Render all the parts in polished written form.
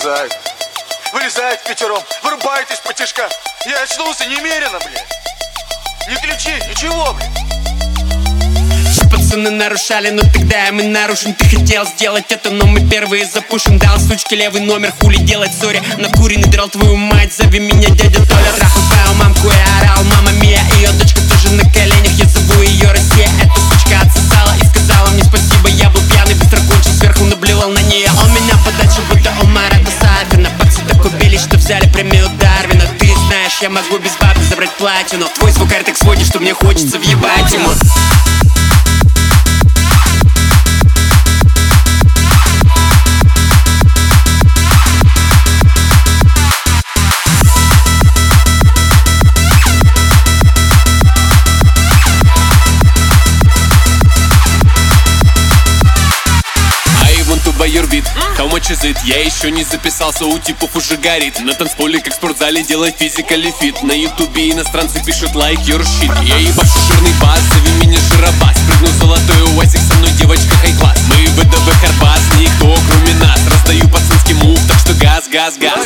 вылезают. Вылезают впятером, вырубают из потяжка. Я очнулся немерено, блин. Ни ключи, ничего, блин. Пацаны нарушали, но тогда мы нарушим. Ты хотел сделать это, но мы первые запушим. Дал сучке левый номер, хули делать, сори. Накуренный драл твою мать, зови меня дядя Толя. Трахаю твою мамку, я орал, мама мия. Ее дочка тоже на коленях, я зову ее Россия. Эта сучка отсосала и сказала мне спасибо. Я был пьяный, быстро кончил, сверху наблевал на нее. Он меня подальше, будто Омар, это Сафина. Паксы так убили, что взяли премию Дарвина. Ты знаешь, я могу без бабы забрать платину. Твой звукарь так сводит, что мне хочется въебать ему. Юрбит, how much is it? Я еще не записался, у типов уже горит. На танцполе, как в спортзале, делай физикали фит. На ютубе иностранцы пишут like your shit. Я ебашу жирный бас, зови меня жиробас. Прыгну золотой уазик, со мной девочка хай-класс. Мы ВДВ Карбас, никто кроме нас. Раздаю пацанский мув, так что газ, газ, газ.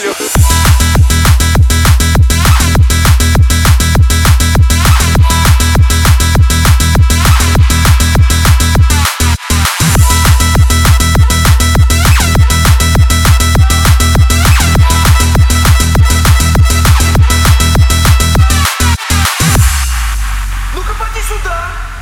Ну-ка, поди сюда.